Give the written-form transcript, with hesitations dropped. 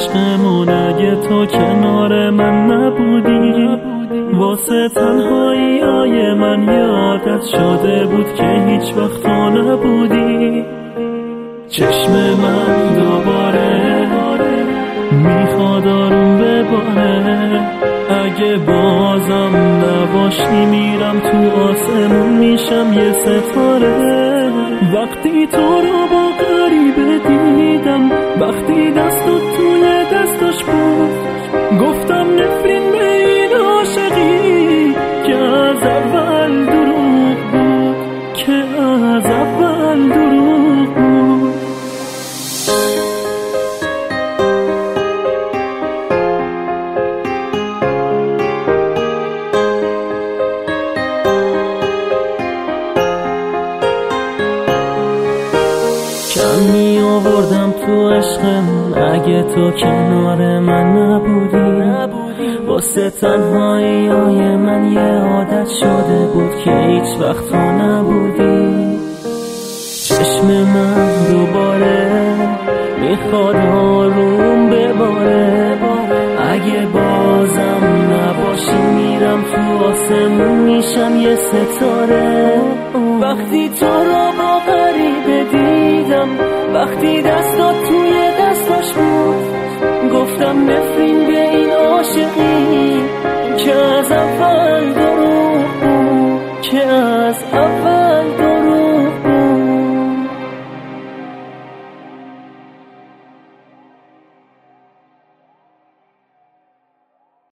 عشقمون اگه تو کنار من نبودی، واسه تنهایی‌های من یادت شده بود که هیچ وقت تو نبودی. چشم من دوباره میخواد آروم بباره، اگه بازم نباشی میرم تو آسمون میشم یه ستاره. وقتی تو رو با غریبه دیدم، وقتی دستت توی دستش بود، گفتم نفرین به این عاشقی که از اول دروغ بود، که از اول دروغ بود. کم می آوردم تو عشقم اگه تو کنار من نبودی، واسه تنهایی‌های من یه عادت شده بود که هیچ وقت تو نبودی. چشم من دوباره میخواد آروم بباره، اگه بازم نباشی میرم تو آسمون میشم یه ستاره. وقتی تو رو با غریبه دیدم، وقتی دستات توی دستاش بود، گفتم نفرین به این عاشقی که از اول دروغ بود، که از اول